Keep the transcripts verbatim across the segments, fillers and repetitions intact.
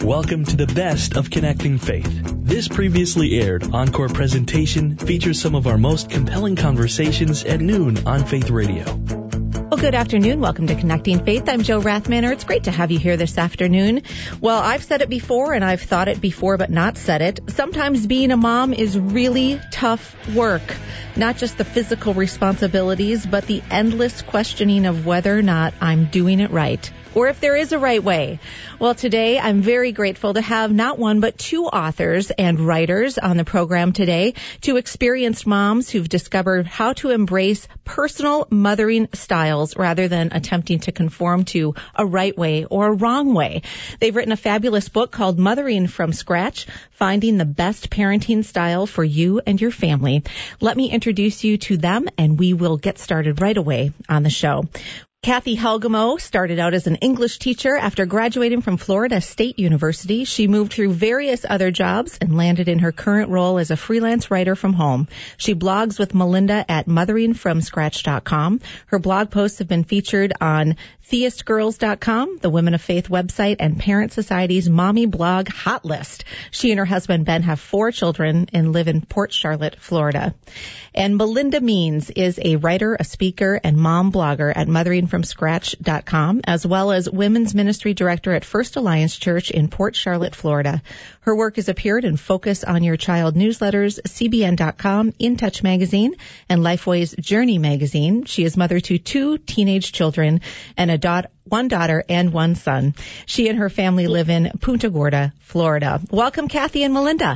Welcome to the best of Connecting Faith. This previously aired Encore presentation features some of our most compelling conversations at noon on Faith Radio. Well, good afternoon. Welcome to Connecting Faith. I'm Jo Rathmanner. It's great to have you here this afternoon. Well, I've said it before and I've thought it before but not said it. Sometimes being a mom is really tough work. Not just the physical responsibilities, but the endless questioning of whether or not I'm doing it right, or if there is a right way. Well, today I'm very grateful to have not one but two authors and writers on the program today, two experienced moms who've discovered how to embrace personal mothering styles rather than attempting to conform to a right way or a wrong way. They've written a fabulous book called Mothering from Scratch, Finding the Best Parenting Style for You and Your Family. Let me introduce you to them, and we will get started right away on the show. Kathy Helgamo started out as an English teacher. After graduating from Florida State University, she moved through various other jobs and landed in her current role as a freelance writer from home. She blogs with Melinda at mothering from scratch dot com. Her blog posts have been featured on theist girls dot com, the Women of Faith website, and Parent Society's Mommy Blog Hot List. She and her husband, Ben, have four children and live in Port Charlotte, Florida. And Melinda Means is a writer, a speaker, and mom blogger at mothering from scratch dot com, as well as Women's Ministry Director at First Alliance Church in Port Charlotte, Florida. Her work has appeared in Focus on Your Child newsletters, C B N dot com, In Touch magazine, and Lifeway's Journey magazine. She is mother to two teenage children and a daughter, one daughter and one son. She and her family live in Punta Gorda, Florida. Welcome, Kathy and Melinda.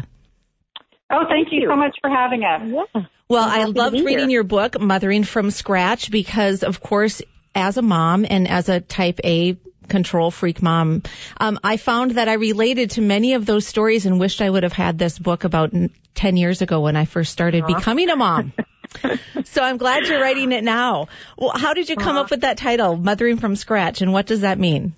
Oh, thank you so much for having us. Yeah. Well, I loved reading your book, Mothering from Scratch, because, of course, as a mom and as a type A control freak mom, um, I found that I related to many of those stories and wished I would have had this book about ten years ago when I first started uh-huh. becoming a mom. So I'm glad you're writing it now. Well, how did you come uh-huh. up with that title, Mothering from Scratch, and what does that mean?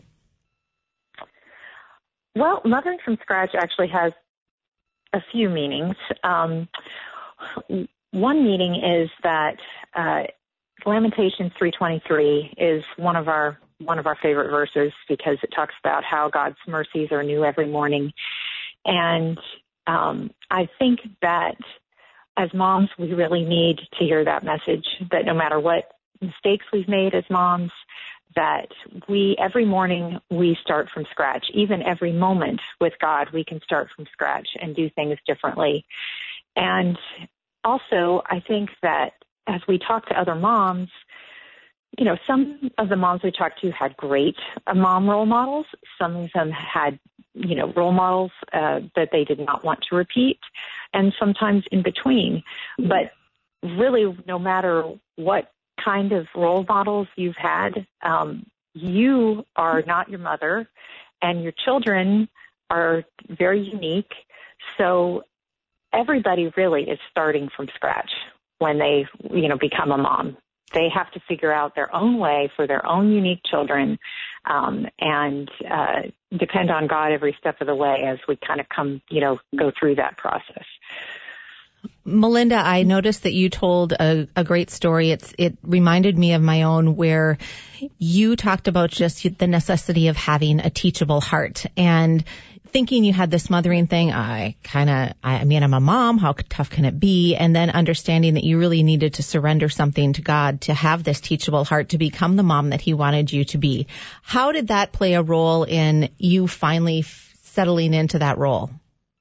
Well, Mothering from Scratch actually has a few meanings. Um, one meaning is that uh, Lamentations three twenty-three is one of our one of our favorite verses because it talks about how God's mercies are new every morning. And um, I think that as moms, we really need to hear that message, that no matter what mistakes we've made as moms, that we, every morning, we start from scratch. Even every moment with God, we can start from scratch and do things differently. And also, I think that as we talk to other moms, you know, some of the moms we talked to had great uh, mom role models. Some of them had, you know, role models uh, that they did not want to repeat, and sometimes in between. But really, no matter what kind of role models you've had, um, you are not your mother, and your children are very unique. So everybody really is starting from scratch when they, you know, become a mom. They have to figure out their own way for their own unique children, um, and uh, depend on God every step of the way as we kind of come, you know, go through that process. Melinda, I noticed that you told a, a great story. It's, it reminded me of my own, where you talked about just the necessity of having a teachable heart. And thinking you had this mothering thing, I kind of, I mean, I'm a mom, how tough can it be? And then understanding that you really needed to surrender something to God to have this teachable heart, to become the mom that He wanted you to be. How did that play a role in you finally settling into that role?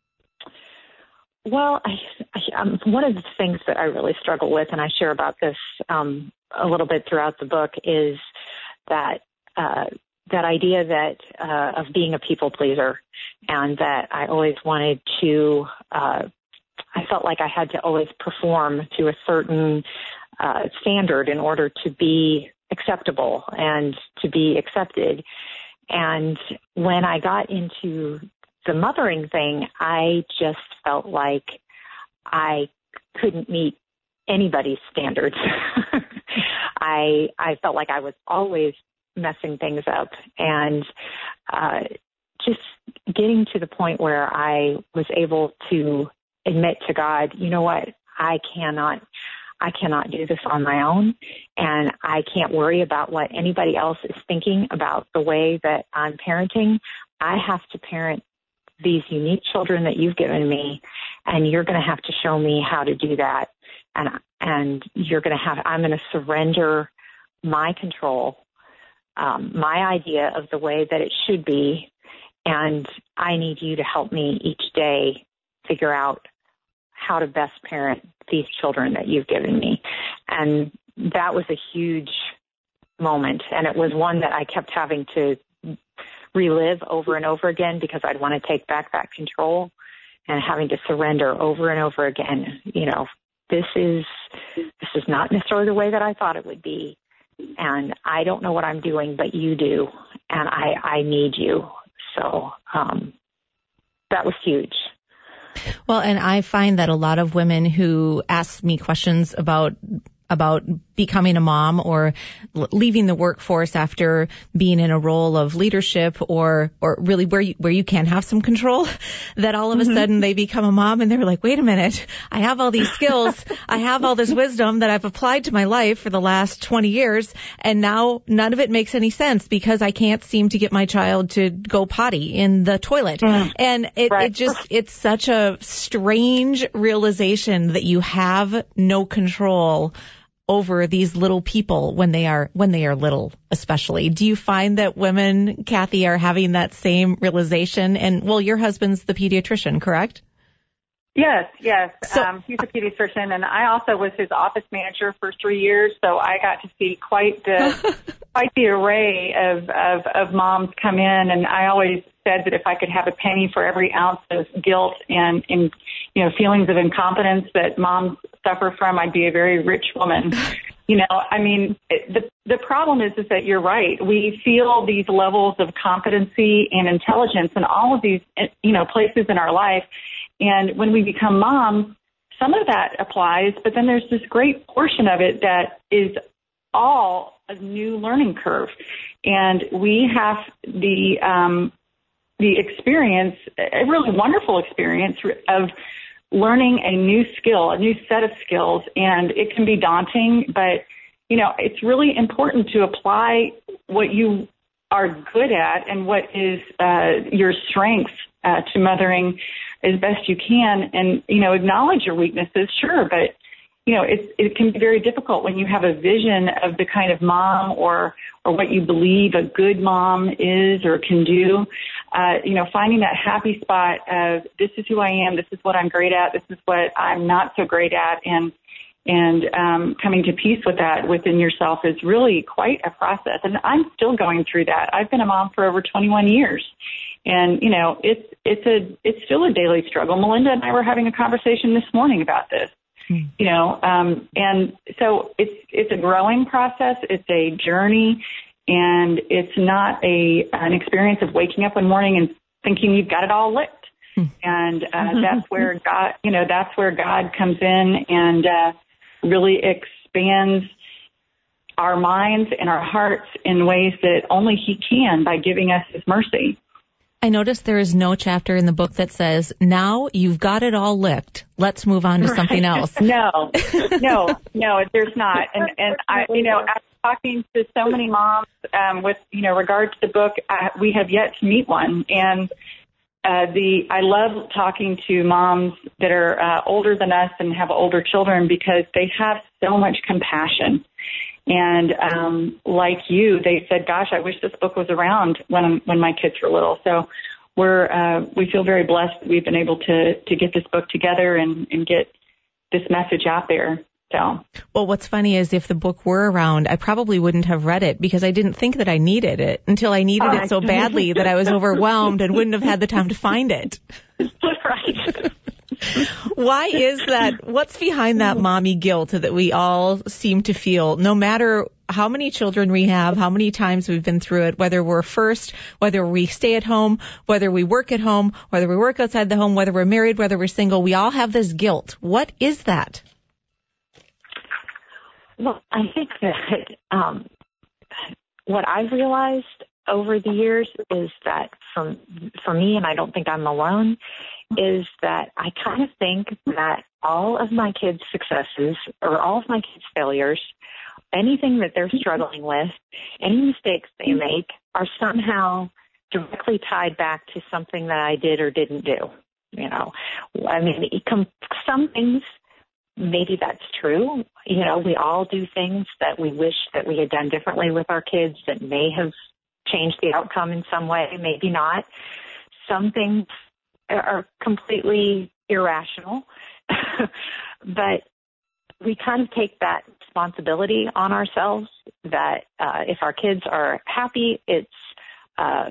Well, I, I, um, one of the things that I really struggle with, and I share about this um, a little bit throughout the book, is that uh, that idea that uh, of being a people pleaser, and that I always wanted to. Uh, I felt like I had to always perform to a certain uh, standard in order to be acceptable and to be accepted. And when I got into the mothering thing, I just felt like I couldn't meet anybody's standards. I I felt like I was always messing things up, and uh, just getting to the point where I was able to admit to God, you know what, I cannot, I cannot do this on my own, and I can't worry about what anybody else is thinking about the way that I'm parenting. I have to parent these unique children that you've given me, and you're going to have to show me how to do that. And, and you're going to have, I'm going to surrender my control, um, my idea of the way that it should be. And I need you to help me each day figure out how to best parent these children that you've given me. And that was a huge moment. And it was one that I kept having to relive over and over again because I'd want to take back that control and having to surrender over and over again. You know, this is, this is not necessarily the way that I thought it would be. And I don't know what I'm doing, but you do. And I, I need you. So, um, that was huge. Well, and I find that a lot of women who ask me questions about about becoming a mom or leaving the workforce after being in a role of leadership or or really where you, where you can have some control, that all of a mm-hmm. sudden they become a mom and they're like, wait a minute, I have all these skills, I have all this wisdom that I've applied to my life for the last twenty years, and now none of it makes any sense because I can't seem to get my child to go potty in the toilet. Mm. And it, right. it just, it's such a strange realization that you have no control over these little people when they are when they are little, especially. Do you find that women, Kathy, are having that same realization? And, well, your husband's the pediatrician, correct? Yes, yes. So, um, he's a pediatrician, and I also was his office manager for three years, so I got to see quite the quite the array of, of, of moms come in, and I always said that if I could have a penny for every ounce of guilt and, and you know, feelings of incompetence that moms suffer from, I'd be a very rich woman. You know, I mean, it, the the problem is is that you're right. We feel these levels of competency and intelligence in all of these, you know, places in our life. And when we become moms, some of that applies, but then there's this great portion of it that is all a new learning curve. And we have the um, the experience, a really wonderful experience of learning a new skill, a new set of skills. And it can be daunting, but, you know, it's really important to apply what you are good at and what is uh, your strength uh, to mothering as best you can, and, you know, acknowledge your weaknesses, sure, but, you know, it, it can be very difficult when you have a vision of the kind of mom or, or what you believe a good mom is or can do, uh, you know, finding that happy spot of this is who I am, this is what I'm great at, this is what I'm not so great at, and, and um, coming to peace with that within yourself is really quite a process, and I'm still going through that. I've been a mom for over twenty-one years. And, you know, it's, it's a, it's still a daily struggle. Melinda and I were having a conversation this morning about this, mm. you know, um, and so it's, it's a growing process. It's a journey, and it's not a, an experience of waking up one morning and thinking you've got it all licked. Mm. And, uh, mm-hmm. that's where God, you know, that's where God comes in and, uh, really expands our minds and our hearts in ways that only He can by giving us His mercy. I noticed there is no chapter in the book that says, now you've got it all licked, let's move on to right. something else. No, no, no, there's not. And, and I, you know, after talking to so many moms um, with, you know, regard to the book, I, we have yet to meet one. And uh, the I love talking to moms that are uh, older than us and have older children because they have so much compassion. And um, like you, they said, gosh, I wish this book was around when when my kids were little. So we're uh, we feel very blessed that we've been able to, to get this book together and, and get this message out there. So, well, what's funny is if the book were around, I probably wouldn't have read it because I didn't think that I needed it until I needed oh, it so badly that I was overwhelmed and wouldn't have had the time to find it. Right. Why is that? What's behind that mommy guilt that we all seem to feel, no matter how many children we have, how many times we've been through it, whether we're first, whether we stay at home, whether we work at home, whether we work outside the home, whether we're married, whether we're single, we all have this guilt. What is that? Well, I think that um, what I've realized over the years is that for, for me, and I don't think I'm alone, is that I kind of think that all of my kids' successes or all of my kids' failures, anything that they're struggling with, any mistakes they make are somehow directly tied back to something that I did or didn't do. You know, I mean, some things, maybe that's true. You know, we all do things that we wish that we had done differently with our kids that may have changed the outcome in some way, maybe not. Some things are completely irrational, but we kind of take that responsibility on ourselves that uh, if our kids are happy, it's uh,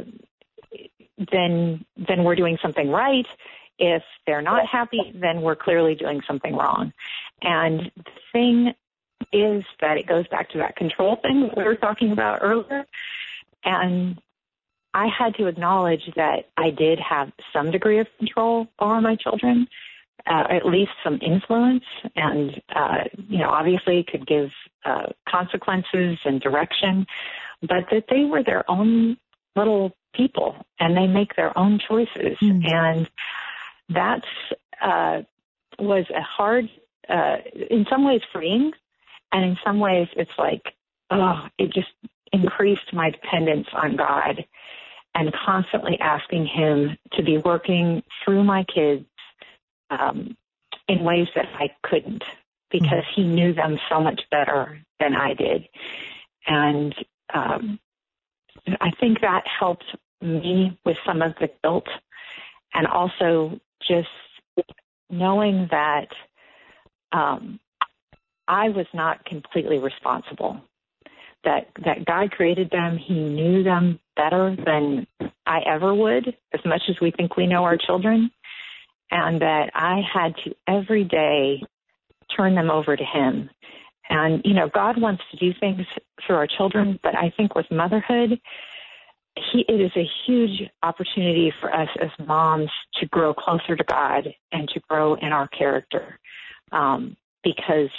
then then we're doing something right. If they're not happy, then we're clearly doing something wrong. And the thing is that it goes back to that control thing that we were talking about earlier. And I had to acknowledge that I did have some degree of control over my children, uh, at least some influence, and, uh, you know, obviously could give uh, consequences and direction, but that they were their own little people and they make their own choices. Mm-hmm. And that's uh, was a hard, uh, in some ways freeing, and in some ways it's like, oh, it just increased my dependence on God and constantly asking him to be working through my kids um, in ways that I couldn't, because he knew them so much better than I did. And um, I think that helped me with some of the guilt, and also just knowing that um, I was not completely responsible, that that God created them. He knew them better than I ever would, as much as we think we know our children, and that I had to every day turn them over to him. And, you know, God wants to do things through our children, but I think with motherhood, He, it is a huge opportunity for us as moms to grow closer to God and to grow in our character, um, because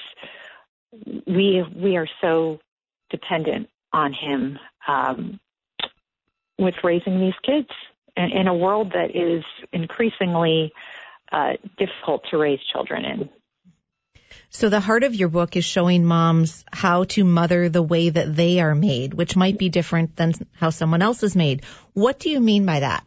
we we are so dependent on him um, with raising these kids in, in a world that is increasingly uh, difficult to raise children in. So the heart of your book is showing moms how to mother the way that they are made, which might be different than how someone else is made. What do you mean by that?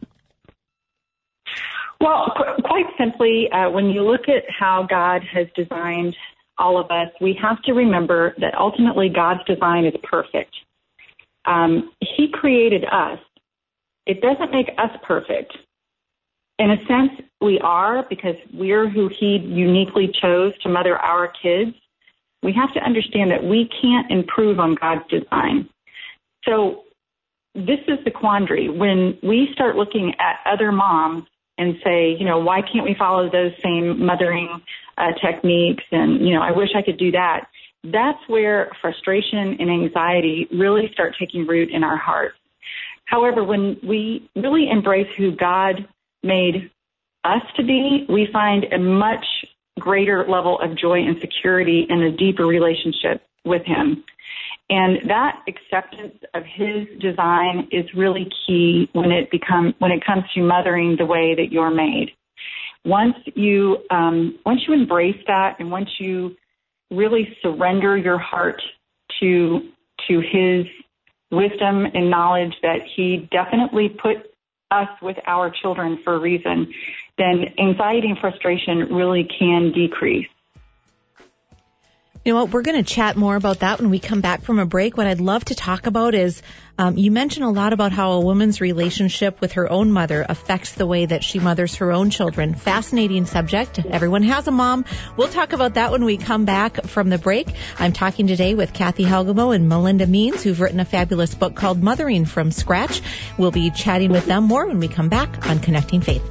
Well, qu- quite simply, uh, when you look at how God has designed all of us, we have to remember that ultimately God's design is perfect. Um, he created us. It doesn't make us perfect. In a sense, we are, because we're who he uniquely chose to mother our kids. We have to understand that we can't improve on God's design. So this is the quandary. When we start looking at other moms and say, you know, why can't we follow those same mothering uh, techniques? And, you know, I wish I could do that. That's where frustration and anxiety really start taking root in our hearts. However, when we really embrace who God made us to be, we find a much greater level of joy and security and a deeper relationship with him. And that acceptance of his design is really key when it become when it comes to mothering the way that you're made. Once you um, once you embrace that, and once you really surrender your heart to to his wisdom and knowledge that he definitely put us with our children for a reason, then anxiety and frustration really can decrease. You know what, we're going to chat more about that when we come back from a break. What I'd love to talk about is, um, you mentioned a lot about how a woman's relationship with her own mother affects the way that she mothers her own children. Fascinating subject. Everyone has a mom. We'll talk about that when we come back from the break. I'm talking today with Kathy Helgamo and Melinda Means, who've written a fabulous book called Mothering from Scratch. We'll be chatting with them more when we come back on Connecting Faith.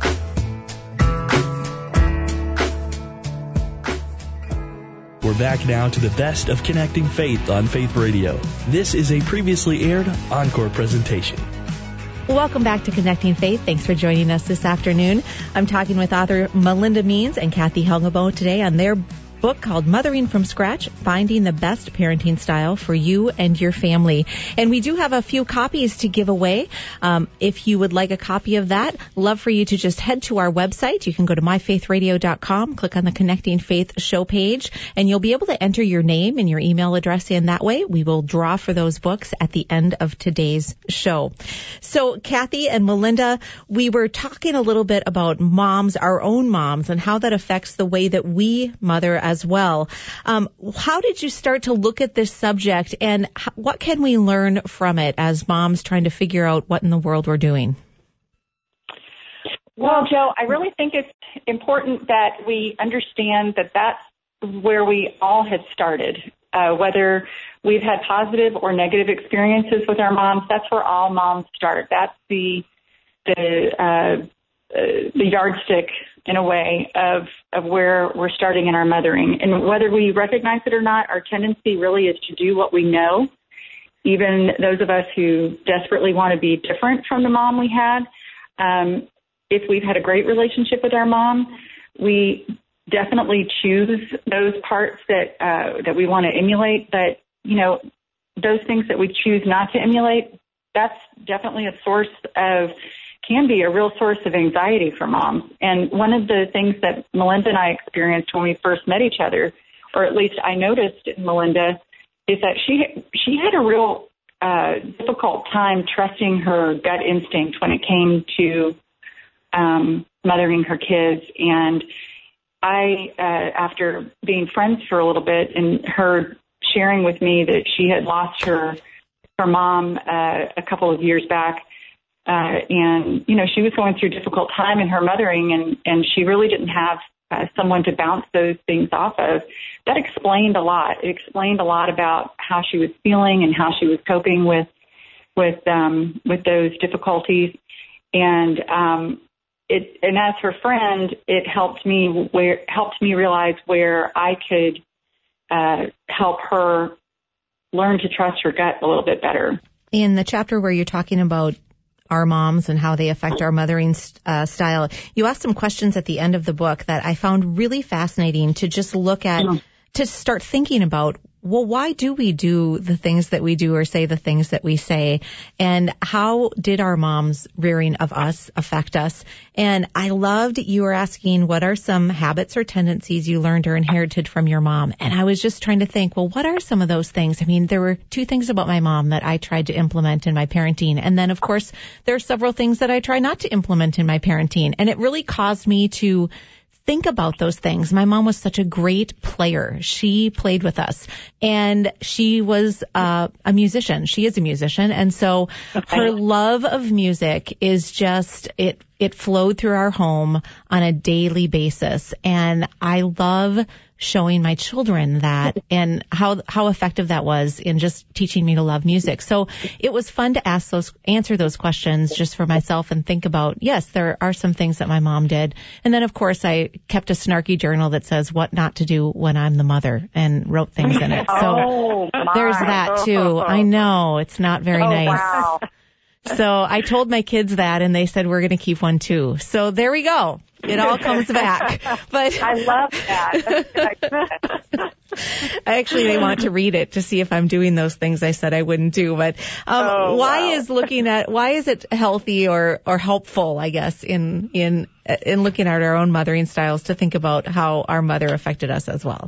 We're back now to the best of Connecting Faith on Faith Radio. This is a previously aired encore presentation. Welcome back to Connecting Faith. Thanks for joining us this afternoon. I'm talking with author Melinda Means and Kathy Helgamo today on their book called Mothering from Scratch, Finding the Best Parenting Style for You and Your Family. And we do have a few copies to give away. Um, if you would like a copy of that, love for you to just head to our website. You can go to my faith radio dot com, click on the Connecting Faith show page, and you'll be able to enter your name and your email address in that way. We will draw for those books at the end of today's show. So, Kathy and Melinda, we were talking a little bit about moms, our own moms, and how that affects the way that we mother as well. Um, how did you start to look at this subject, and how, what can we learn from it as moms trying to figure out what in the world we're doing? Well, Joe, I really think it's important that we understand that that's where we all had started. Uh, whether we've had positive or negative experiences with our moms, that's where all moms start. That's the the uh, uh, the yardstick, in a way, of of where we're starting in our mothering. And whether we recognize it or not, our tendency really is to do what we know. Even those of us who desperately want to be different from the mom we had, um, if we've had a great relationship with our mom, we definitely choose those parts that uh, that we want to emulate. But, you know, those things that we choose not to emulate, that's definitely a source of, can be a real source of anxiety for moms. And one of the things that Melinda and I experienced when we first met each other, or at least I noticed in Melinda, is that she she had a real uh, difficult time trusting her gut instinct when it came to um, mothering her kids. And I, uh, after being friends for a little bit and her sharing with me that she had lost her her mom uh, a couple of years back, uh, and, you know, she was going through a difficult time in her mothering, and, and she really didn't have uh, someone to bounce those things off of. That explained a lot. It explained a lot about how she was feeling and how she was coping with with um, with those difficulties. And um, it, and as her friend, it helped me where helped me realize where I could uh, help her learn to trust her gut a little bit better. In the chapter where you're talking about our moms and how they affect our mothering uh, style, you asked some questions at the end of the book that I found really fascinating to just look at, yeah. to start thinking about, well, why do we do the things that we do or say the things that we say? And how did our moms' rearing of us affect us? And I loved you were asking, what are some habits or tendencies you learned or inherited from your mom? And I was just trying to think, well, what are some of those things? I mean, there were two things about my mom that I tried to implement in my parenting. And then, of course, there are several things that I try not to implement in my parenting. And it really caused me to think about those things. My mom was such a great player. She played with us, and she was uh, a musician. She is a musician, and so her love of music is just, it it flowed through our home on a daily basis. And I love showing my children that and how how effective that was in just teaching me to love music. So it was fun to ask those, answer those questions just for myself and think about, yes, there are some things that my mom did. And then, of course, I kept a snarky journal that says what not to do when I'm the mother and wrote things in it. So oh, there's that too. I know it's not very oh, nice. Wow. So I told my kids that, and they said, we're going to keep one too. So there we go. It all comes back. But I love that. Actually, they want to read it to see if I'm doing those things I said I wouldn't do. But um, oh, why wow. is looking at why is it healthy or or helpful, I guess, in in in looking at our own mothering styles to think about how our mother affected us as well?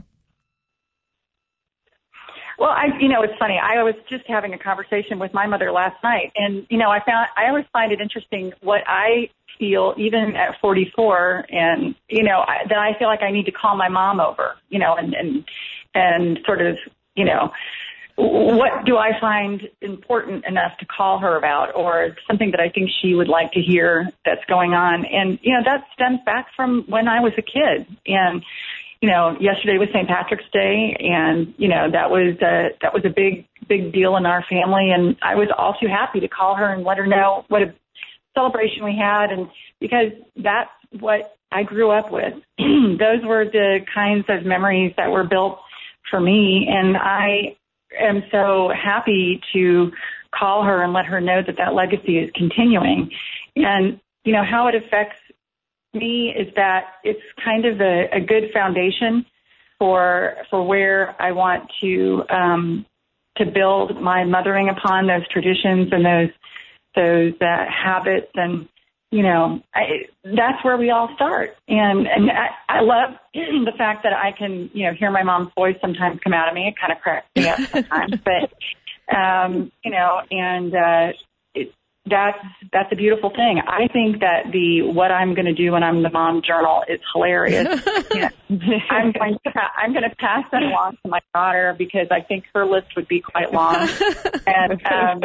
Well, I, you know, it's funny. I was just having a conversation with my mother last night, and, you know, I found, I always find it interesting what I feel, even at forty-four, and, you know, I, that I feel like I need to call my mom over, you know, and, and, and sort of, you know, what do I find important enough to call her about, or something that I think she would like to hear that's going on. And, you know, that stems back from when I was a kid. And, you know, yesterday was Saint Patrick's Day, and, you know, that was a, that was a big, big deal in our family. And I was all too happy to call her and let her know what a celebration we had. And because that's what I grew up with. Those were the kinds of memories that were built for me. And I am so happy to call her and let her know that that legacy is continuing. And, you know, how it affects me is that it's kind of a, a good foundation for for where I want to um, to build my mothering upon, those traditions and those those uh, habits, and you know, I, that's where we all start. And and I, I love the fact that I can, you know, hear my mom's voice sometimes come out of me. It kind of cracks me up sometimes, but um, you know, and uh, it, that's that's a beautiful thing. I think that the what I'm going to do when I'm the mom journal is hilarious. Yeah. I'm going to I'm going to pass that along to my daughter because I think her list would be quite long. And um,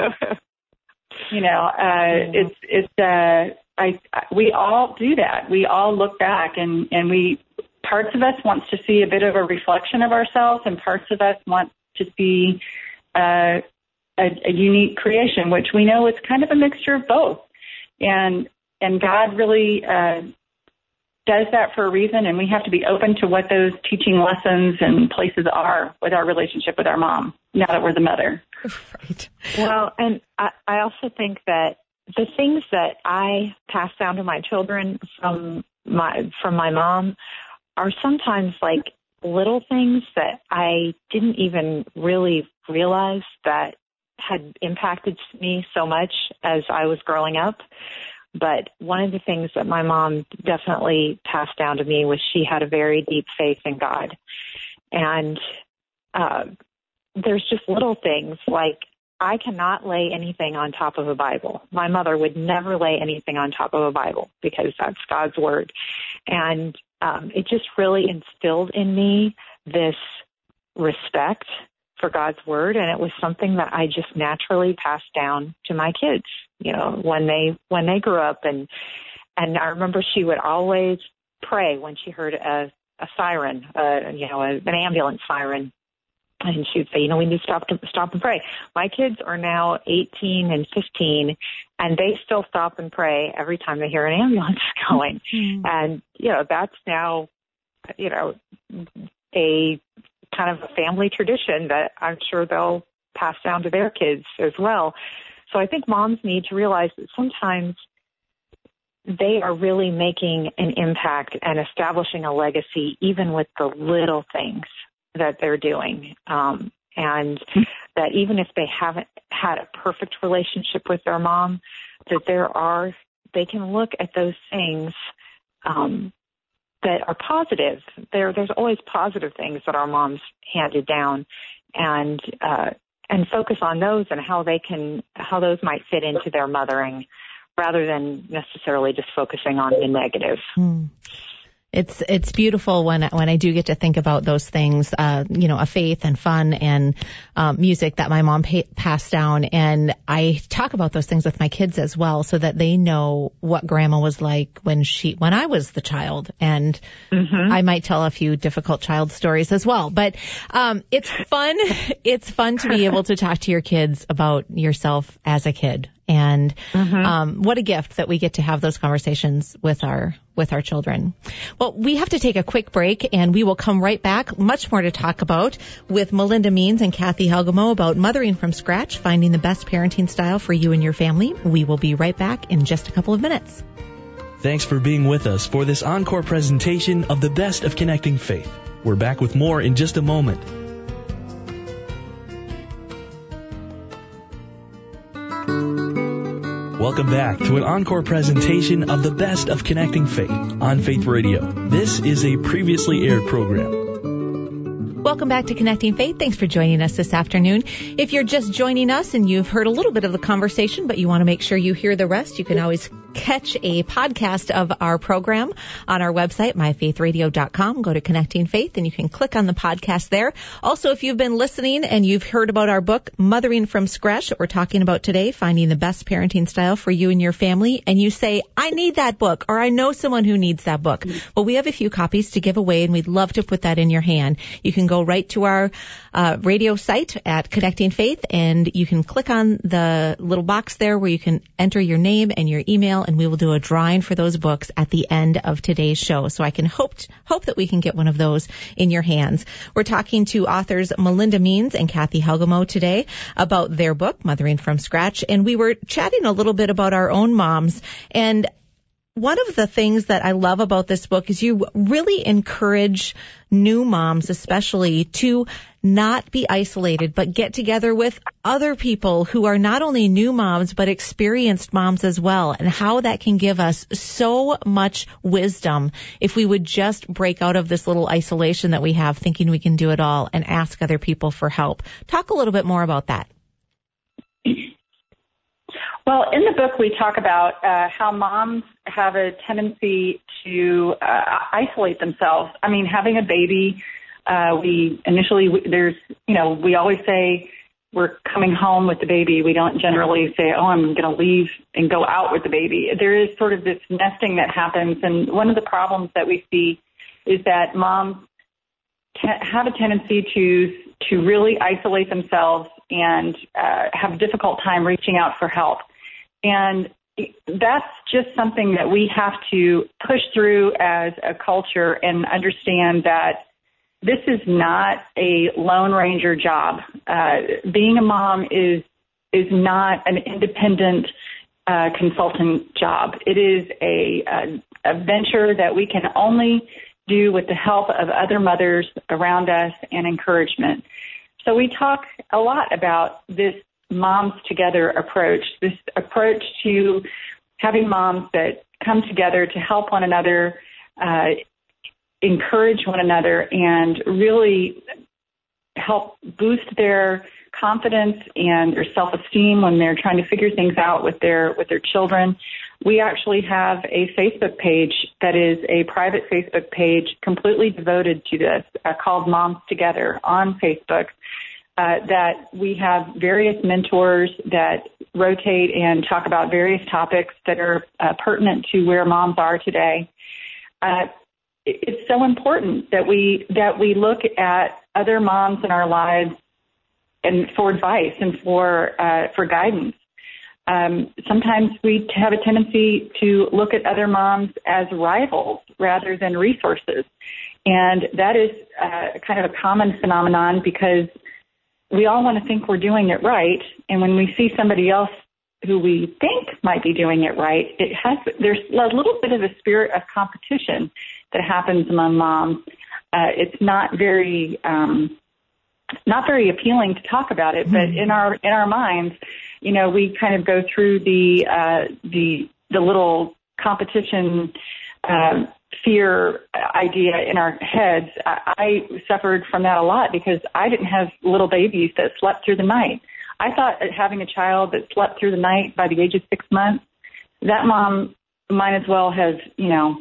you know, uh, it's it's uh, I, I we all do that. We all look back, and and we parts of us wants to see a bit of a reflection of ourselves, and parts of us want to see uh, a, a unique creation, which we know is kind of a mixture of both. And and God really uh, does that for a reason, and we have to be open to what those teaching lessons and places are with our relationship with our mom, now that we're the mother. Right. Well, and I, I also think that the things that I pass down to my children from my from my mom are sometimes like little things that I didn't even really realize that had impacted me so much as I was growing up. But one of the things that my mom definitely passed down to me was she had a very deep faith in God. And uh, there's just little things like I cannot lay anything on top of a Bible. My mother would never lay anything on top of a Bible because that's God's word. And um, it just really instilled in me this respect for God's word, and it was something that I just naturally passed down to my kids, you know, when they when they grew up. And and I remember she would always pray when she heard a, a siren, uh, you know, a, an ambulance siren. And she would say, you know, we need to stop, to stop and pray. My kids are now eighteen and fifteen, and they still stop and pray every time they hear an ambulance going. Mm-hmm. And, you know, that's now, you know, a kind of a family tradition that I'm sure they'll pass down to their kids as well. So I think moms need to realize that sometimes they are really making an impact and establishing a legacy, even with the little things that they're doing. Um, and that even if they haven't had a perfect relationship with their mom, that there are, they can look at those things, um, that are positive. There, there's always positive things that our moms handed down, and, uh, and focus on those and how they can, how those might fit into their mothering rather than necessarily just focusing on the negative. Mm. It's it's beautiful when when I do get to think about those things, uh, you know, a faith and fun and um, music that my mom pa- passed down, and I talk about those things with my kids as well, so that they know what Grandma was like when she when I was the child, and mm-hmm. I might tell a few difficult child stories as well. But um, it's fun. It's fun to be able to talk to your kids about yourself as a kid. And mm-hmm. um, what a gift that we get to have those conversations with our with our children. Well, we have to take a quick break, and we will come right back. Much more to talk about with Melinda Means and Kathy Helgamo about mothering from scratch, finding the best parenting style for you and your family. We will be right back in just a couple of minutes. Thanks for being with us for this encore presentation of the best of Connecting Faith. We're back with more in just a moment. Welcome back to an encore presentation of the best of Connecting Faith on Faith Radio. This is a previously aired program. Welcome back to Connecting Faith. Thanks for joining us this afternoon. If you're just joining us and you've heard a little bit of the conversation, but you want to make sure you hear the rest, you can always catch a podcast of our program on our website, my faith radio dot com. Go to Connecting Faith and you can click on the podcast there. Also, if you've been listening and you've heard about our book, Mothering from Scratch, that we're talking about today, finding the best parenting style for you and your family, and you say, I need that book, or I know someone who needs that book. Well, we have a few copies to give away, and we'd love to put that in your hand. You can go right to our uh, radio site at Connecting Faith, and you can click on the little box there where you can enter your name and your email, and we will do a drawing for those books at the end of today's show. So I can hope hope that we can get one of those in your hands. We're talking to authors Melinda Means and Kathy Helgamo today about their book, Mothering from Scratch, and we were chatting a little bit about our own moms. And one of the things that I love about this book is you really encourage new moms, especially, to not be isolated, but get together with other people who are not only new moms, but experienced moms as well, and how that can give us so much wisdom if we would just break out of this little isolation that we have, thinking we can do it all, and ask other people for help. Talk a little bit more about that. Well, in the book, we talk about uh, how moms have a tendency to uh, isolate themselves. I mean, having a baby, uh, we initially, we, there's, you know, we always say we're coming home with the baby. We don't generally say, oh, I'm going to leave and go out with the baby. There is sort of this nesting that happens. And one of the problems that we see is that moms te- have a tendency to, to really isolate themselves and uh, have a difficult time reaching out for help. And that's just something that we have to push through as a culture and understand that this is not a Lone Ranger job. Uh, being a mom is is not an independent uh, consultant job. It is a, a, a venture that we can only do with the help of other mothers around us and encouragement. So we talk a lot about this Moms Together approach, this approach to having moms that come together to help one another, uh, encourage one another, and really help boost their confidence and their self-esteem when they're trying to figure things out with their with their children. We actually have a Facebook page that is a private Facebook page completely devoted to this, uh, called Moms Together on Facebook. Uh, that we have various mentors that rotate and talk about various topics that are uh, pertinent to where moms are today. Uh, it's so important that we that we look at other moms in our lives and for advice and for uh, for guidance. Um, sometimes we have a tendency to look at other moms as rivals rather than resources, and that is uh, kind of a common phenomenon because we all want to think we're doing it right, and when we see somebody else who we think might be doing it right, it has there's a little bit of a spirit of competition that happens among moms. Uh, it's not very um, not very appealing to talk about it, but in our in our minds, you know, we kind of go through the uh, the the little competition Uh, fear idea in our heads. I, I suffered from that a lot because I didn't have little babies that slept through the night. I thought that having a child that slept through the night by the age of six months, that mom might as well have, you know,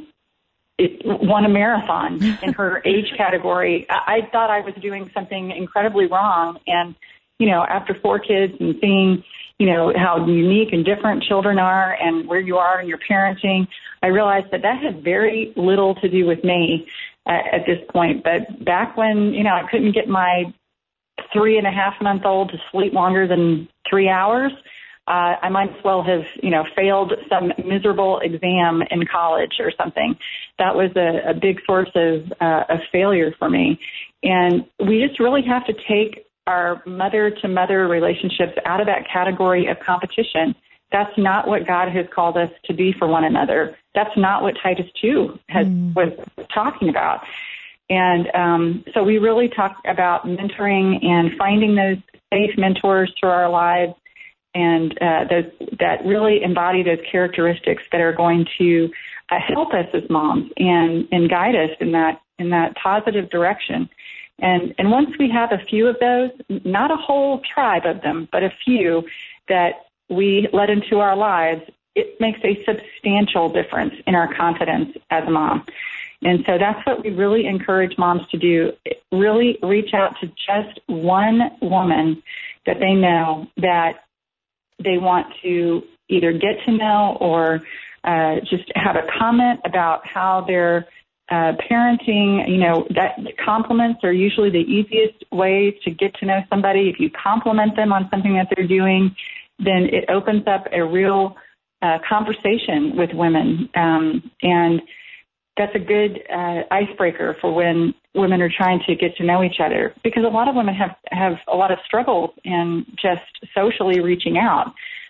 it won a marathon in her age category. I, I thought I was doing something incredibly wrong. And, you know, after four kids and seeing, you know, how unique and different children are and where you are in your parenting, I realized that that had very little to do with me uh, at this point. But back when, you know, I couldn't get my three and a half month old to sleep longer than three hours, uh, I might as well have, you know, failed some miserable exam in college or something. That was a, a big source of, uh, of failure for me. And we just really have to take our mother-to-mother relationships out of that category of competition. That's not what God has called us to be for one another. That's not what Titus two has, mm. was talking about. And um, so we really talk about mentoring and finding those safe mentors through our lives and uh, those that really embody those characteristics that are going to uh, help us as moms and, and guide us in that in that positive direction. And, and once we have a few of those, not a whole tribe of them, but a few that we let into our lives, it makes a substantial difference in our confidence as a mom. And so that's what we really encourage moms to do, really reach out to just one woman that they know that they want to either get to know or uh, just have a comment about how they're Uh, parenting, you know, that compliments are usually the easiest ways to get to know somebody. If you compliment them on something that they're doing, then it opens up a real uh, conversation with women. Um, and that's a good uh, icebreaker for when women are trying to get to know each other, because a lot of women have, have a lot of struggles in just socially reaching out.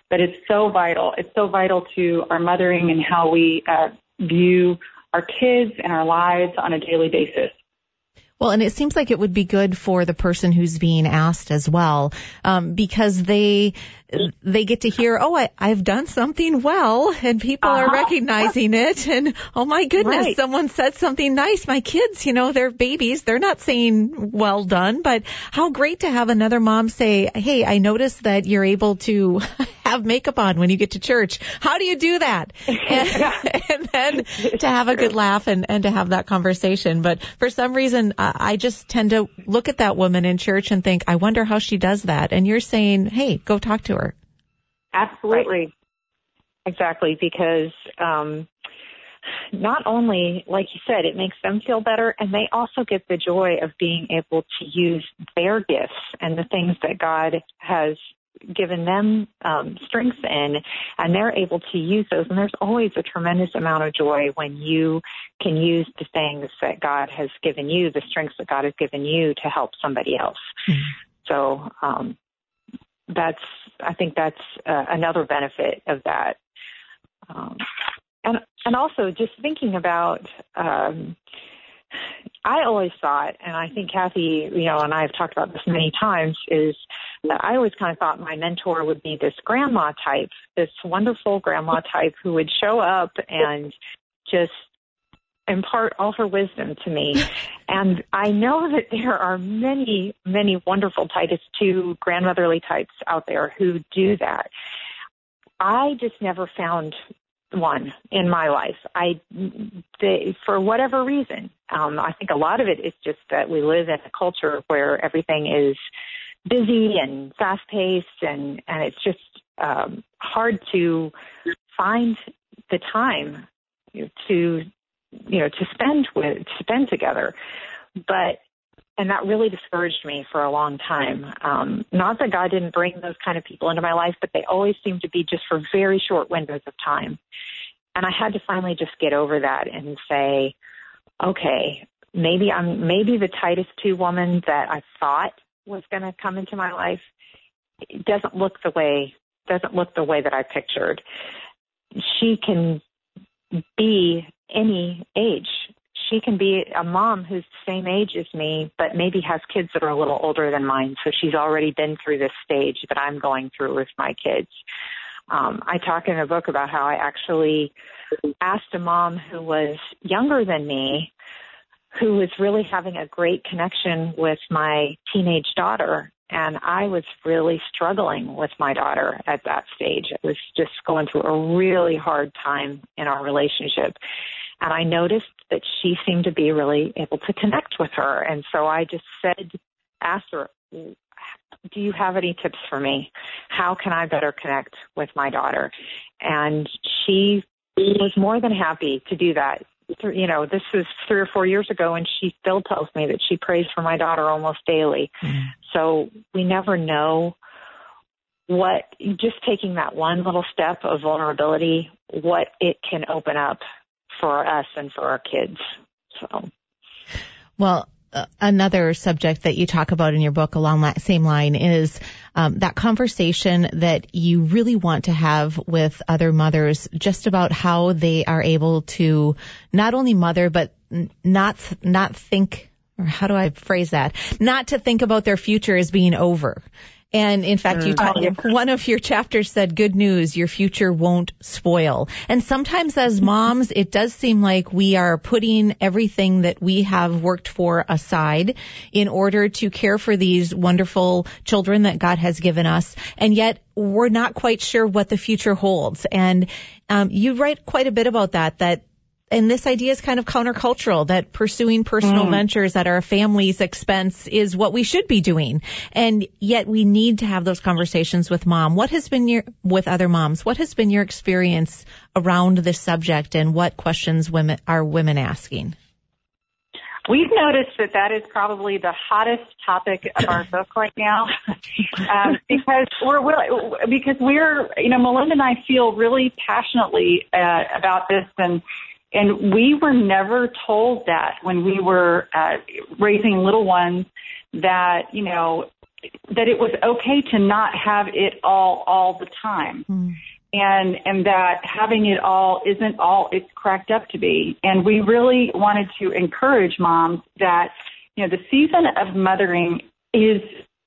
but it's so vital. It's so vital to our mothering and how we uh, view our kids and our lives on a daily basis. Well, and it seems like it would be good for the person who's being asked as well, um, because they they get to hear, oh, I, I've done something well, and people uh-huh. are recognizing it, and oh my goodness, right. someone said something nice. My kids, you know, they're babies. They're not saying well done, but how great to have another mom say, hey, I noticed that you're able to have makeup on when you get to church. How do you do that? And, and then to have a good laugh and, and to have that conversation. But for some reason, uh, I just tend to look at that woman in church and think, I wonder how she does that. And you're saying, hey, go talk to her. Absolutely. Right. Exactly, because um, not only, like you said, it makes them feel better, and they also get the joy of being able to use their gifts and the things that God has given them um, strengths in, and they're able to use those. And there's always a tremendous amount of joy when you can use the things that God has given you, the strengths that God has given you to help somebody else. Mm-hmm. So um, that's, I think that's uh, another benefit of that. Um, and and also just thinking about, um, I always thought, and I think Kathy, you know, and I have talked about this many times, is that I always kind of thought my mentor would be this grandma type, this wonderful grandma type who would show up and just impart all her wisdom to me. And I know that there are many, many wonderful Titus two grandmotherly types out there who do that. I just never found one in my life. I, they, for whatever reason, um, I think a lot of it is just that we live in a culture where everything is busy and fast-paced, and, and it's just um, hard to find the time to, you know, to spend with, to spend together. But, and that really discouraged me for a long time. Um, not that God didn't bring those kind of people into my life, but they always seemed to be just for very short windows of time. And I had to finally just get over that and say, okay, maybe I'm, maybe the Titus two woman that I thought was going to come into my life, it doesn't look the way, doesn't look the way that I pictured. She can be any age. She can be a mom who's the same age as me, but maybe has kids that are a little older than mine. So she's already been through this stage that I'm going through with my kids. Um, I talk in a book about how I actually asked a mom who was younger than me, who was really having a great connection with my teenage daughter. And I was really struggling with my daughter at that stage. I was just going through a really hard time in our relationship. And I noticed that she seemed to be really able to connect with her. And so I just said, asked her, do you have any tips for me? How can I better connect with my daughter? And she was more than happy to do that. You know, this was three or four years ago, and she still tells me that she prays for my daughter almost daily. Mm. So we never know what, just taking that one little step of vulnerability, what it can open up for us and for our kids. So, well, uh, another subject that you talk about in your book along that same line is um, that conversation that you really want to have with other mothers just about how they are able to not only mother, but not not think, or how do I phrase that? Not to think about their future as being over. And in fact, you talk, one of your chapters said, good news, your future won't spoil. And sometimes as moms, it does seem like we are putting everything that we have worked for aside in order to care for these wonderful children that God has given us. And yet we're not quite sure what the future holds. And um, you write quite a bit about that, that and this idea is kind of countercultural, that pursuing personal mm. ventures at our family's expense is what we should be doing. And yet we need to have those conversations with mom. What has been your, with other moms, what has been your experience around this subject, and what questions women are women asking? We've noticed that that is probably the hottest topic of our book right now, um, because we're because we're you know Melinda and I feel really passionately uh, about this, and and we were never told that when we were uh, raising little ones, that you know that it was okay to not have it all all the time. Mm. And and that having it all isn't all it's cracked up to be. And we really wanted to encourage moms that, you know, the season of mothering is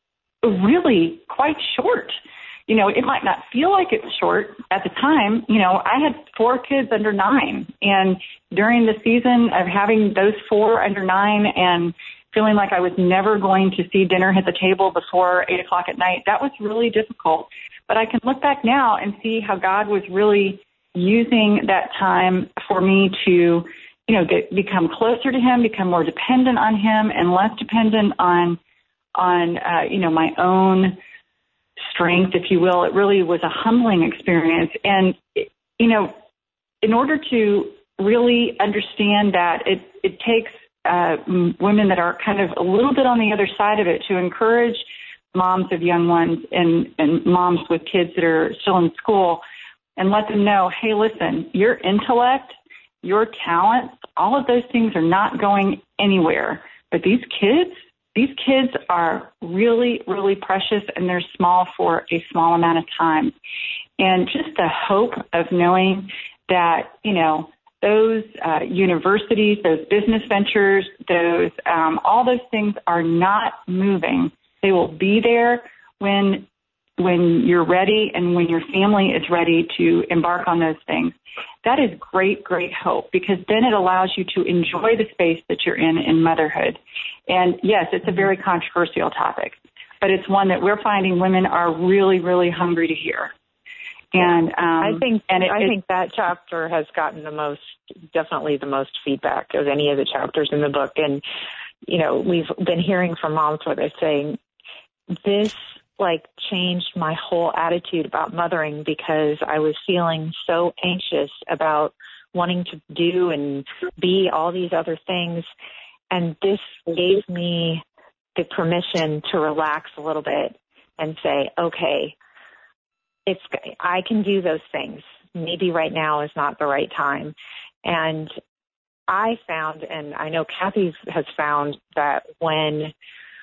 really quite short. You know, it might not feel like it's short at the time. You know, I had four kids under nine. And during the season of having those four under nine and feeling like I was never going to see dinner hit the table before eight o'clock at night, that was really difficult. But I can look back now and see how God was really using that time for me to, you know, get, become closer to Him, become more dependent on Him, and less dependent on, on uh, you know, my own strength, if you will. It really was a humbling experience. And, you know, in order to really understand that, it, it takes uh, women that are kind of a little bit on the other side of it to encourage moms of young ones and, and moms with kids that are still in school and let them know, hey, listen, your intellect, your talent, all of those things are not going anywhere. But these kids, these kids are really, really precious, and they're small for a small amount of time. And just the hope of knowing that, you know, those uh, universities, those business ventures, those um, all those things are not moving. They will be there when when you're ready and when your family is ready to embark on those things. That is great, great hope, because then it allows you to enjoy the space that you're in in motherhood. And yes, it's a very controversial topic, but it's one that we're finding women are really, really hungry to hear. And um, I think and it, I it, think that chapter has gotten the most, definitely the most feedback of any of the chapters in the book. And you know, we've been hearing from moms where they're saying, this like changed my whole attitude about mothering, because I was feeling so anxious about wanting to do and be all these other things. And this gave me the permission to relax a little bit and say, okay, it's, I can do those things. Maybe right now is not the right time. And I found, and I know Kathy has found, that when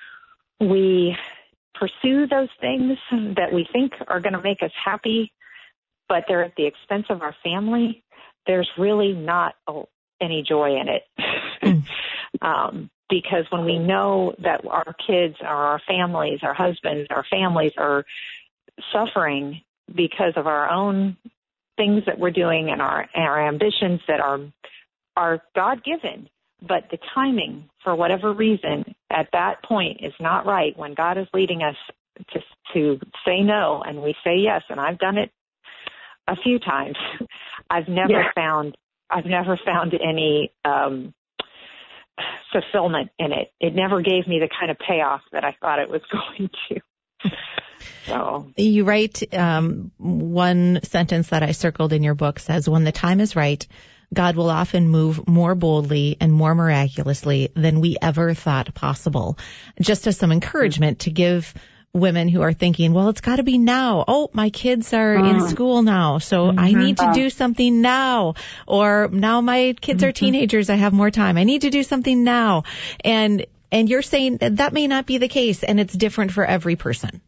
we pursue those things that we think are going to make us happy, but they're at the expense of our family, there's really not oh, any joy in it. Mm. um, because when we know that our kids or our families, our husbands, our families are suffering because of our own things that we're doing and our, our ambitions that are, are God-given, but the timing, for whatever reason, at that point is not right. When God is leading us to, to say no and we say yes, and I've done it a few times, I've never yeah. found, I've never found any um, fulfillment in it. It never gave me the kind of payoff that I thought it was going to. So you write um, one sentence that I circled in your book says, when the time is right, God will often move more boldly and more miraculously than we ever thought possible. Just as some encouragement to give women who are thinking, well, it's got to be now. Oh, my kids are mm. in school now, so mm-hmm. I need to do something now. Or now my kids mm-hmm. are teenagers, I have more time. I need to do something now. And and you're saying that, that may not be the case, and it's different for every person.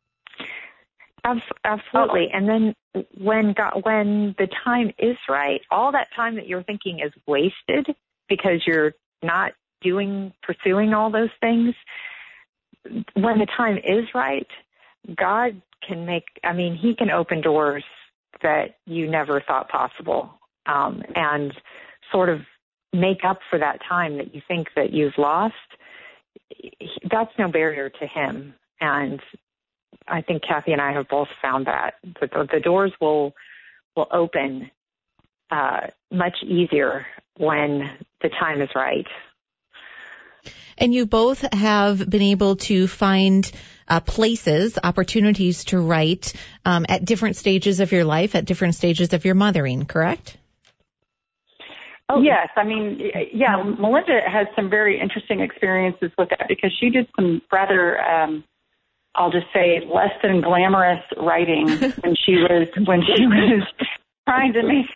Absolutely. And then when God, when the time is right, all that time that you're thinking is wasted because you're not doing, pursuing all those things, when the time is right, God can make, I mean, He can open doors that you never thought possible, um, and sort of make up for that time that you think that you've lost. That's no barrier to Him. And I think Kathy and I have both found that the, the doors will will open uh, much easier when the time is right. And you both have been able to find uh, places, opportunities to write um, at different stages of your life, at different stages of your mothering, correct? Oh, yes. I mean, yeah, Melinda has some very interesting experiences with that because she did some rather um, I'll just say less than glamorous writing when she was when she was trying to make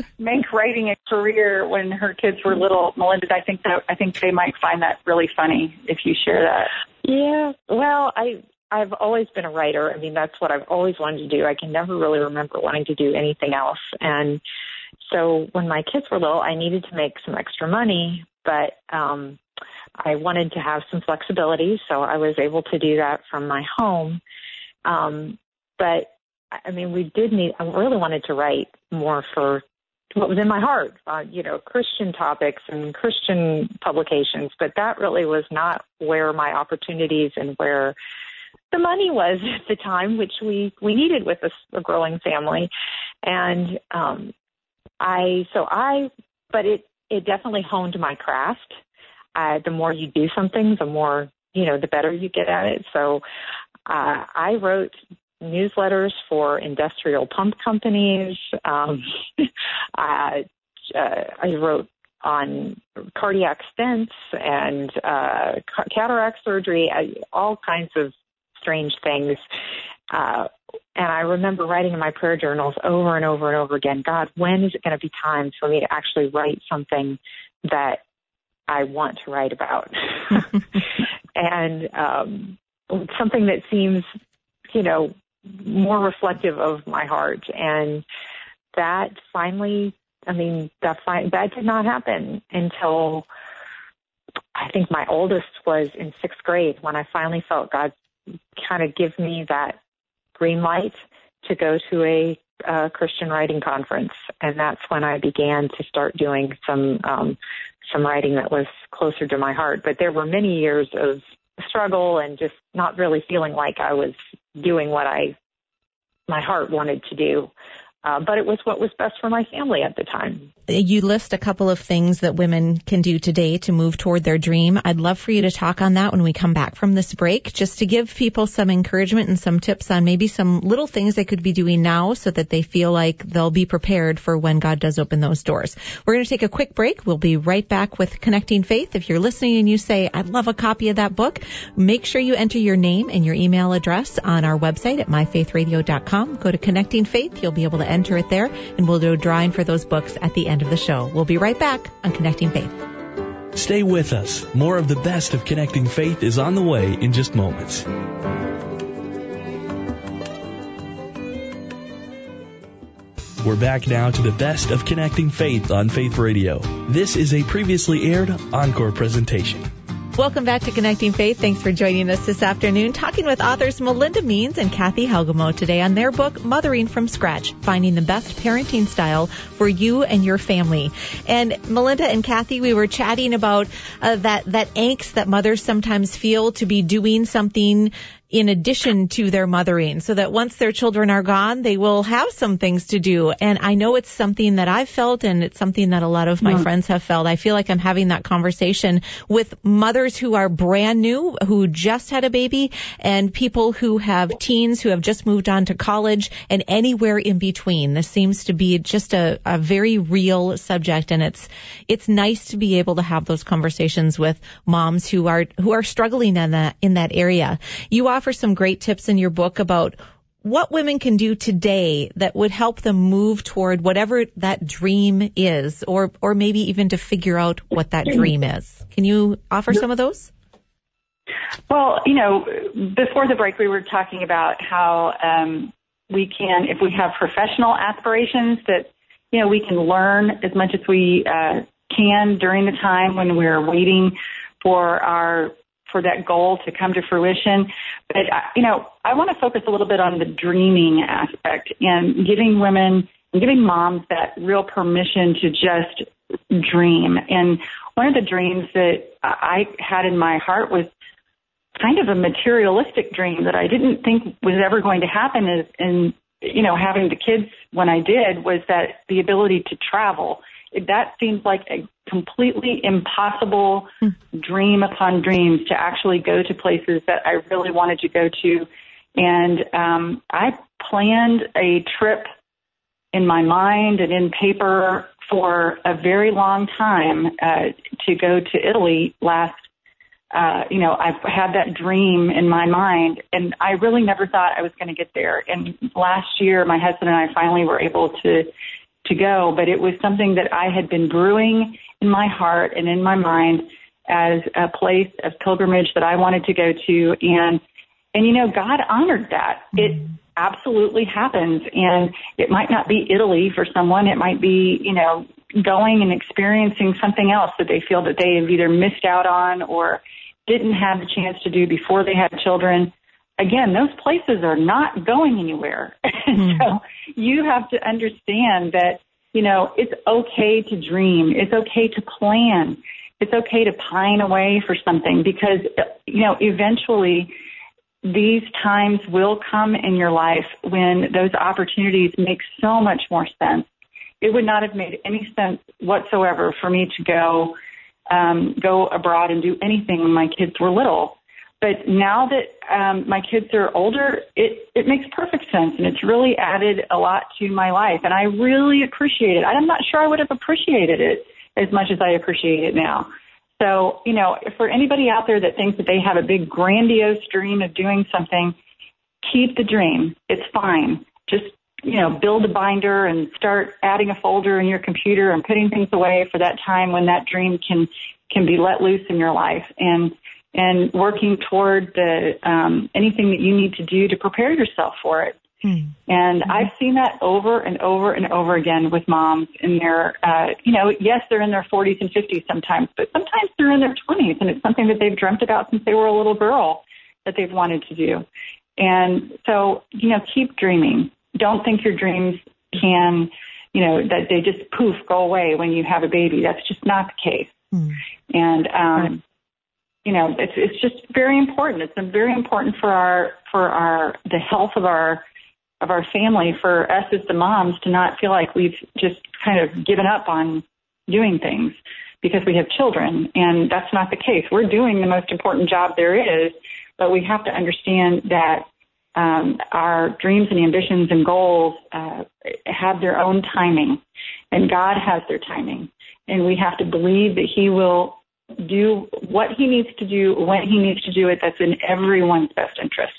make writing a career when her kids were little. Melinda, I think that I think they might find that really funny if you share that. Yeah, well, I, I've always been a writer. I mean, that's what I've always wanted to do. I can never really remember wanting to do anything else. And so when my kids were little, I needed to make some extra money, but um, I wanted to have some flexibility, so I was able to do that from my home. Um, but, I mean, we did need, I really wanted to write more for what was in my heart, uh, you know, Christian topics and Christian publications, but that really was not where my opportunities and where the money was at the time, which we, we needed with a, a growing family. And um, I, so I, but it, it definitely honed my craft. Uh, the more you do something, the more, you know, the better you get at it. So uh, I wrote newsletters for industrial pump companies. Um, I, uh, I wrote on cardiac stents and uh, cataract surgery, I, all kinds of strange things. Uh, and I remember writing in my prayer journals over and over and over again, God, when is it going to be time for me to actually write something that I want to write about? And um, something that seems, you know, more reflective of my heart. And that finally, I mean, that, fi- that did not happen until I think my oldest was in sixth grade when I finally felt God kind of give me that green light to go to a uh, Christian writing conference. And that's when I began to start doing some, um, some writing that was closer to my heart. But there were many years of struggle and just not really feeling like I was doing what I, my heart wanted to do. Uh, but it was what was best for my family at the time. You list a couple of things that women can do today to move toward their dream. I'd love for you to talk on that when we come back from this break, just to give people some encouragement and some tips on maybe some little things they could be doing now so that they feel like they'll be prepared for when God does open those doors. We're going to take a quick break. We'll be right back with Connecting Faith. If you're listening and you say, I'd love a copy of that book, make sure you enter your name and your email address on our website at my faith radio dot com. Go to Connecting Faith. You'll be able to enter it there, and we'll do a drawing for those books at the end of the show. We'll be right back on Connecting Faith. Stay with us. More of the best of Connecting Faith is on the way in just moments. We're back now to the best of Connecting Faith on Faith Radio. This is a previously aired encore presentation. Welcome back to Connecting Faith. Thanks for joining us this afternoon, talking with authors Melinda Means and Kathy Helgamo today on their book, Mothering from Scratch, Finding the Best Parenting Style for You and Your Family. And Melinda and Kathy, we were chatting about uh, that, that angst that mothers sometimes feel to be doing something in addition to their mothering, so that once their children are gone, they will have some things to do. And I know it's something that I've felt, and it's something that a lot of my yeah. friends have felt. I feel like I'm having that conversation with mothers who are brand new, who just had a baby, and people who have teens who have just moved on to college, and anywhere in between. This seems to be just a, a very real subject, and it's it's nice to be able to have those conversations with moms who are who are struggling in that in that area. You offer offer some great tips in your book about what women can do today that would help them move toward whatever that dream is, or or maybe even to figure out what that dream is. Can you offer some of those? Well, you know, before the break, we were talking about how um, we can, if we have professional aspirations, that, you know, we can learn as much as we uh, can during the time when we're waiting for our for that goal to come to fruition. But, you know, I want to focus a little bit on the dreaming aspect and giving women and giving moms that real permission to just dream. And one of the dreams that I had in my heart was kind of a materialistic dream that I didn't think was ever going to happen. Is, and, you know, having the kids when I did, was that the ability to travel. That seems like a completely impossible dream upon dreams, to actually go to places that I really wanted to go to. And um, I planned a trip in my mind and in paper for a very long time uh, to go to Italy last. Uh, you know, I've had that dream in my mind, and I really never thought I was going to get there. And last year, my husband and I finally were able to to to go, but it was something that I had been brewing in my heart and in my mind as a place of pilgrimage that I wanted to go to. And, and you know, God honored that. It absolutely happens. And it might not be Italy for someone. It might be, you know, going and experiencing something else that they feel that they have either missed out on or didn't have the chance to do before they had children. Again, those places are not going anywhere. Mm. So you have to understand that, you know, it's okay to dream. It's okay to plan. It's okay to pine away for something because, you know, eventually these times will come in your life when those opportunities make so much more sense. It would not have made any sense whatsoever for me to go, um, go abroad and do anything when my kids were little. But now that um, my kids are older, it, it makes perfect sense, and it's really added a lot to my life, and I really appreciate it. I'm not sure I would have appreciated it as much as I appreciate it now. So, you know, for anybody out there that thinks that they have a big grandiose dream of doing something, keep the dream. It's fine. Just, you know, build a binder and start adding a folder in your computer and putting things away for that time when that dream can can be let loose in your life, and and working toward the um, anything that you need to do to prepare yourself for it. Mm. And mm-hmm. I've seen that over and over and over again with moms in their, uh, you know, yes, they're in their forties and fifties sometimes, but sometimes they're in their twenties, and it's something that they've dreamt about since they were a little girl that they've wanted to do. And so, you know, keep dreaming. Don't think your dreams can, you know, that they just poof, go away when you have a baby. That's just not the case. Mm. And, um, right. you know, it's it's just very important. It's very important for our for our the health of our of our family, for us as the moms to not feel like we've just kind of given up on doing things because we have children, and that's not the case. We're doing the most important job there is, but we have to understand that um, our dreams and ambitions and goals uh, have their own timing, and God has their timing, and we have to believe that He will do what He needs to do when He needs to do it. That's in everyone's best interest.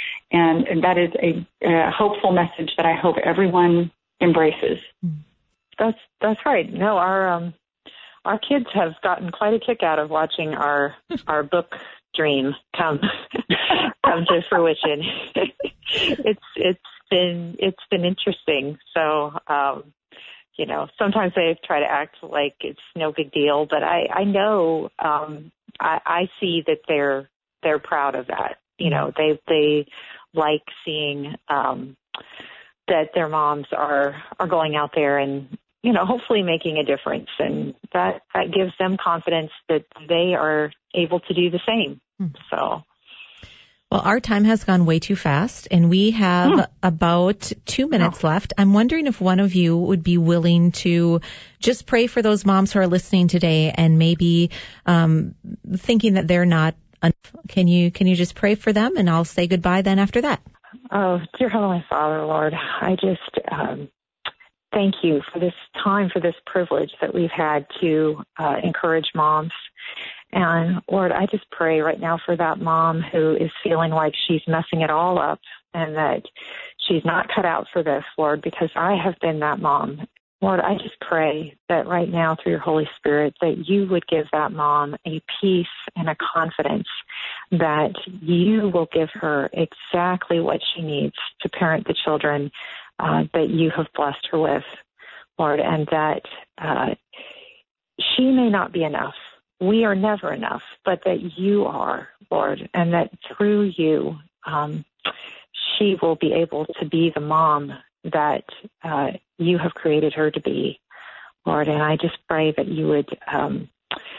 And, and that is a, a hopeful message that I hope everyone embraces. That's that's right. No, our um, our kids have gotten quite a kick out of watching our our book dream come come to fruition. it's it's been it's been interesting. So um, you know, sometimes they try to act like it's no big deal, but I I know um, I, I see that they're they're proud of that. You know, they they like seeing um, that their moms are are going out there and, you know, hopefully making a difference, and that that gives them confidence that they are able to do the same. Mm. So. Well, our time has gone way too fast, and we have mm. about two minutes oh. left. I'm wondering if one of you would be willing to just pray for those moms who are listening today and maybe um, thinking that they're not. Can you can you just pray for them, and I'll say goodbye then after that. Oh, dear Heavenly Father, Lord, I just um, thank you for this time, for this privilege that we've had to uh, encourage moms. And Lord, I just pray right now for that mom who is feeling like she's messing it all up and that she's not cut out for this, Lord, because I have been that mom. Lord, I just pray that right now through your Holy Spirit that you would give that mom a peace and a confidence that you will give her exactly what she needs to parent the children uh, that you have blessed her with, Lord, and that uh, she may not be enough. We are never enough, but that you are, Lord, and that through you um, she will be able to be the mom that uh, you have created her to be, Lord. And I just pray that you would um,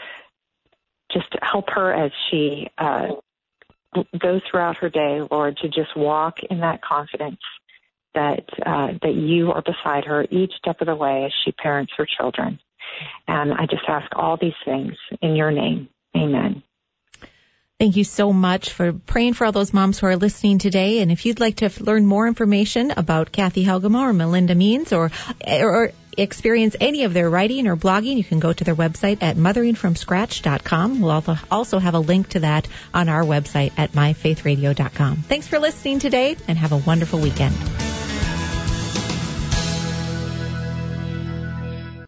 just help her as she uh, goes throughout her day, Lord, to just walk in that confidence that uh, that you are beside her each step of the way as she parents her children. And I just ask all these things in your name. Amen. Thank you so much for praying for all those moms who are listening today. And if you'd like to learn more information about Kathy Helgema or Melinda Means or, or experience any of their writing or blogging, you can go to their website at mothering from scratch dot com. We'll also have a link to that on our website at my faith radio dot com. Thanks for listening today, and have a wonderful weekend.